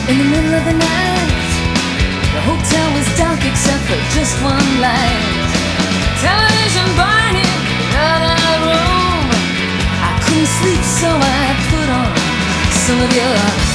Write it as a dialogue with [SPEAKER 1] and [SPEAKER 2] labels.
[SPEAKER 1] In the middle of the night, the hotel was dark except for just one light. Television burning in the other room. I couldn't sleep, so I put on some of your